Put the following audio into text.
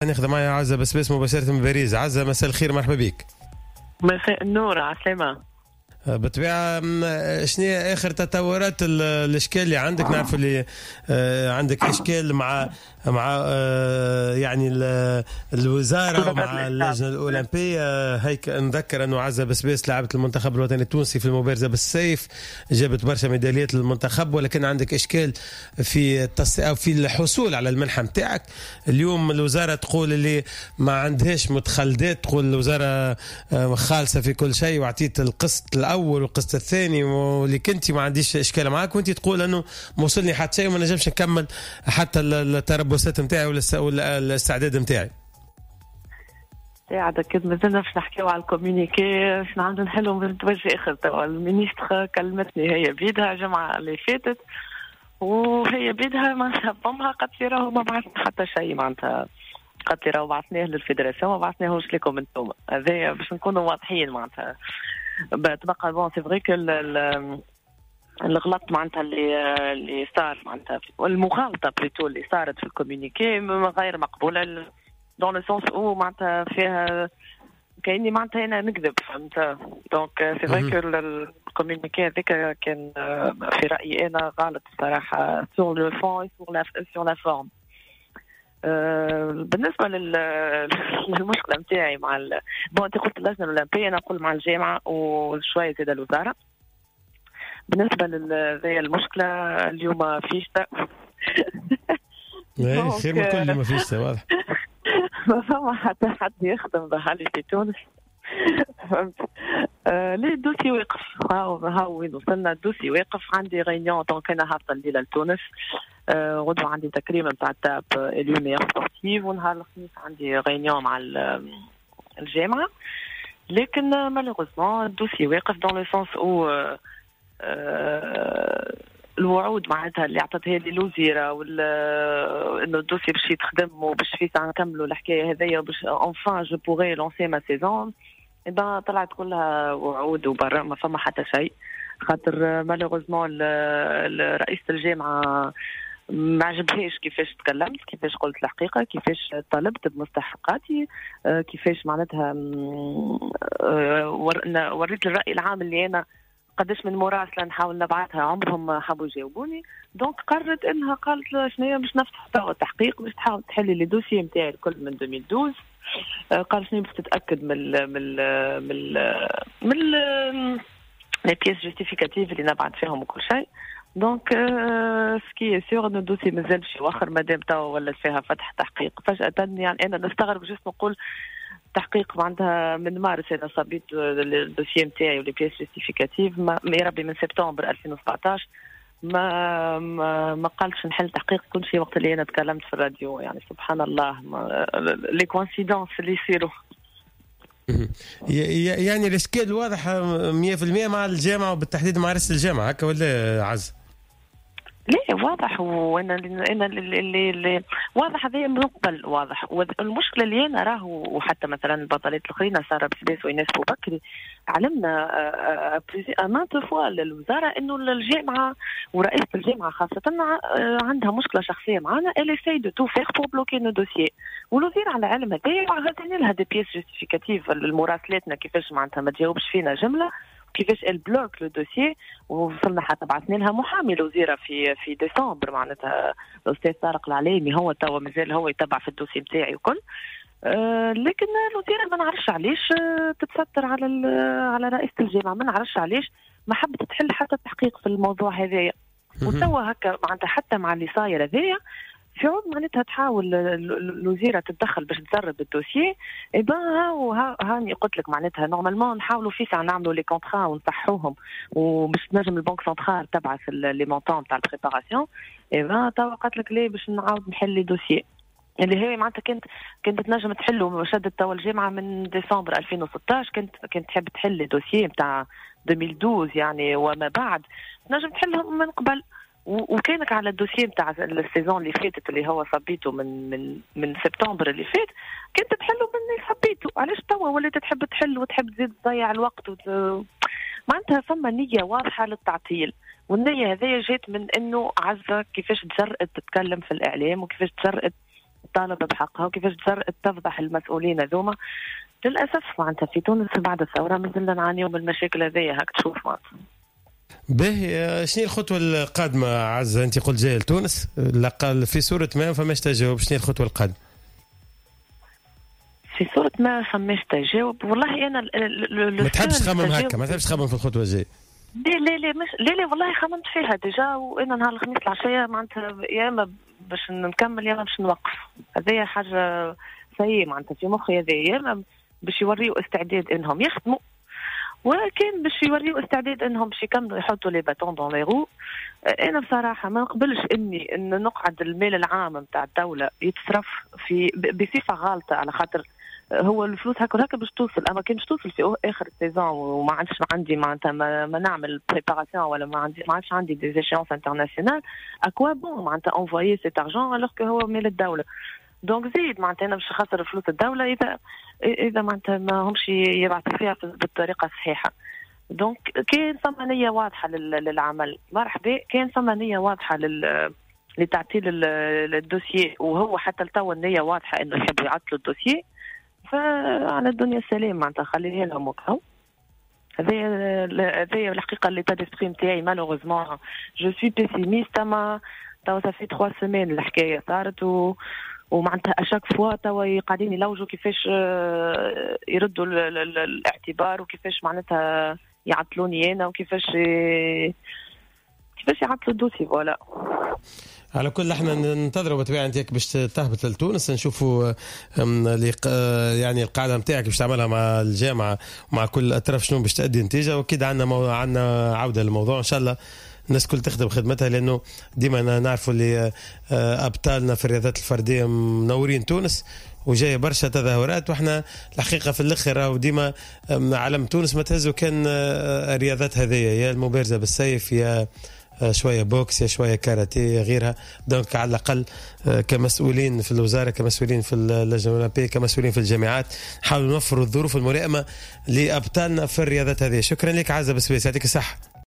ناخذ معي عزة بس مباشرة من باريس. عزة مساء الخير، مرحبا بك. مساء النور، عسلامة. بالطبيعة شنو هي آخر تطورات الإشكال اللي عندك؟ نعرف اللي عندك إشكال مع يعني الوزارة ومع اللجنة الأولمبية. هيك نذكر أنه عزة بس لعبت المنتخب الوطني التونسي في المبارزة بالسيف، جابت برشا ميداليات للمنتخب، ولكن عندك إشكال في أو في الحصول على المنحة متاعك. اليوم الوزارة تقول اللي ما عندهاش متخلدات، تقول الوزارة خالصة في كل شيء، وعطيت القسط الأول والقسط الثاني، واللي كنتي ما عنديش إشكال معاك، وانتي تقول أنه ما وصلني حتى شيء وما نجمش نكمل حتى التربصات متاعي ولا الاستعداد متاعي. هذا كده مازلنا باش نحكيو على الكوميونيكي، باش نعاودو نحلو من توجه اخر. توا المينيستر كلمتني هي بيدها الجمعة اللي فاتت، وهي بيدها معناتها بامها قالت لي راهو ما بعثنا حتى شيء، معناتها قالت لي راهو بعثناه للفيدراسيون ما بعثناهوش لكم انتم. هذايا باش نكونوا واضحين. معناتها تبقى بون سي فري كو الغلط معناتها اللي صار، معناتها والمغالطه بريتو اللي صارت في الكوميونيكي غير مقبوله، دون لو سونس او معناتها فيها كاني معناتها انا نكذب، فهمت؟ دونك سي فري كو الكوميونيكي هذاك كان في رايي انا غلط الصراحه سور لو فون سور لا فورم. بالنسبه للمشكله نتاعي مع بون انت قلت اللجنه الاولمبيه، انا نقول مع الجامعه وشويه زاد الوزاره. بالنسبه لهذه المشكله اليوم فيشتا خير من كل ما فيشتا واضح. ما فما حتى حد يخدم بحالي في تونس، فهمت؟ ليه الدوسي واقف، هاو وين وصلنا، الدوسي واقف. عندي غينيون دونك انا هابطه الليله لتونس، غدوه عندي تكريم نتاع التاب اليومير سبورتيف، ونهار الخميس عندي غينيون مع الجامعه. لكن مالوغوزمون الدوسي واقف دون لو سونس او الوعود معناتها اللي عطتها لي الوزيره انه الدوسي باش يتخدم وباش في ساعه نكملوا الحكايه هذيا وباش انفان جو بوغي لونسي ما سيزون، طلعت كلها وعود وبرا ما فما حتى شيء. خاطر مالوغوزمون رئيسة الجامعه ما عجبهاش كيفاش تكلمت، كيفاش قلت الحقيقه، كيفاش طلبت بمستحقاتي، كيفاش معناتها وريت الراي العام اللي انا قداش من مراسله نحاول نبعثها عمرهم حبوا يجاوبوني. دونك قررت انها قالت شنو باش نفتح تحقيق باش تحاول تحلي لي دوسي نتاعي الكل من 2012. قال شنو باش تتاكد من لي بيس جوستيفيكاتيف اللي نبعث فيهم وكل شيء. دونك سكي سيغ انه الدوسي مازال باش يوخر مادام توا ولات فيها فتح تحقيق فجاه. يعني انا نستغرب جست نقول تحقيق عندها من مارس انا صبيت الدوسيي نتاعي ولي بيس جوستيفيكاتيف يا ربي من سبتمبر 2017 ما قالش نحل تحقيق كل شيء وقت اللي انا تكلمت في الراديو. يعني سبحان الله لي كوانسيدونس اللي يصيروا. يعني الاشكال واضح 100% مع الجامعه وبالتحديد مع رئيس الجامعه، هكا ولا عز؟ ليه واضح، وانا اللي واضح هذا من قبل واضح. والمشكله اللي انا راه وحتى مثلا البطلات الاخرين ساره بسباس وإناس بوبكري علمنا امانت فوا للوزاره انه الجامعه ورئيسه الجامعه خاصه عندها مشكله شخصيه معنا، elle essaye de tout faire pour bloquer nos dossiers. والوزير على علم هذايا وعطينا لها دي بيس جوستيفيكاتيف لمراسلاتنا كيفاش معناتها ما تجاوبش فينا جمله كيفاش البلوك لو دوسيي. ووصلنا حتى بعثنا لها محامي الوزيره في ديسمبر معناتها الاستاذ طارق العليمي، هو توا مازال هو يتبع في الدوسي نتاعي وكل. لكن الوزيره ما نعرفش علاش تتستر على رئيسه الجامعه، ما نعرفش علاش ما حبت تحل حتى التحقيق في الموضوع هذايا. وتوا هكا معناتها حتى مع اللي صاير هذايا في عود معناتها تحاول الوزيره تتدخل باش تزرب الدوسيي. هاني قلت لك معناتها نورمالمون نحاولوا في ساعه نعملوا لي كونطرا ونصحوهم وباش تنجم البنك سنترال تبعث لي مونطون تاع البريباراسيون. توا قالت لك ليه باش نعاود نحل لي دوسيي اللي هي معناتها كانت تنجم تحله. شدت توا الجامعه من ديسمبر 2016 كانت تحب تحل لي دوسيي نتاع 2012 يعني وما بعد تنجم تحلهم من قبل. وكانك على الدوسيي نتاع السيزون اللي فاتت اللي هو صبيته من سبتمبر اللي فات كنت تحله من اللي صبيته. علاش توا وليت تحب تحل وتحب تزيد تضيع الوقت معناتها فما نية واضحة للتعطيل. والنية هذه جات من انه عزة كيفاش تجرأت تتكلم في الاعلام وكيفاش تجرأت تطالب بحقها وكيفاش تفضح المسؤولين هذوما. للأسف معناتها في تونس بعد الثورة مازلنا نعانيو من المشاكل هذيا. هاك تشوف معناتها. باهي، شنو الخطوة القادمة عزة؟ أنت قلت جاي لتونس، لقال في صورة ما فماش تجاوب، شنو الخطوة القادمة؟ في صورة ما فماش تجاوب. والله أنا ما تحبش تخمم هكا، ما تحبش تخمم في الخطوة الجاية. لا والله خممت فيها ديجا، وأنا نهار الخميس العشية معناتها يا إما باش نكمل يا إما باش نوقف. هذه حاجة سيئة معناتها في مخي، هذه يا إما باش يوريوا استعداد إنهم يخدموا، ولكن باش يوريوا استعداد انهم باش يكملوا يحطوا لي باتون دون لي رو. انا بصراحه ما نقبلش ان نقعد المال العام نتاع الدوله يتصرف بصفه غالطه، على خاطر هو الفلوس هكا باش توصل، اما كان باش توصل في اخر السيزون وما عندي معناتها ما نعمل بريباراسيون ولا ما عادش عندي دي ايشيونس انترناسيونال، اكوا بون معناتها انفويي سيت ارجون الوغ كو هو مال الدوله. دونك زيد معناتها انا باش خاطر فلوس الدوله اذا معناتها ما همش يبعثوا فيها بالطريقه الصحيحه. دونك كان ثم نيه واضحه للعمل، مرحبا، كان ثم نيه واضحه لتعطيل الدوسيي، وهو حتى لتو النيه واضحه انه يحبوا يعطلوا الدوسيي، فعلى الدنيا السلام معناتها خليها لهم وكاو. هذه الحقيقه اللي تدسبري نتاعي مالوغوزمون جو سوي بيسيميست. اما توا صافي 3 سيمين الحكايه صارت ومعناتها اشاك فوا توا قاعدين يلوجوا كيفاش يردوا الاعتبار وكيفاش معناتها يعطلوني انا وكيفاش يعطلوا الدوسي. فوالا على كل احنا ننتظروا بطبيعه انت باش تهبط لتونس، نشوفوا يعني القاعده نتاعك باش تعملها مع الجامعه ومع كل الاطراف شنو باش تؤدي نتيجه، واكيد عندنا عوده للموضوع ان شاء الله. الناس كل تخدم خدمتها، لانه ديما نعرفوا اللي ابطالنا في الرياضات الفرديه منورين تونس وجايه برشا تظاهرات، واحنا الحقيقه في الاخر راهو ديما علم تونس ما تهزوا كان الرياضات هذه، يا المبارزه بالسيف، يا شويه بوكس، يا شويه كاراتيه، غيرها. دونك على الاقل كمسؤولين في الوزاره، كمسؤولين في اللجنه الاولمبيه، كمسؤولين في الجامعات، نحاولوا نوفروا الظروف الملائمه لابطالنا في الرياضات هذه. شكرا لك عزة بسويس، يعطيك الصحه.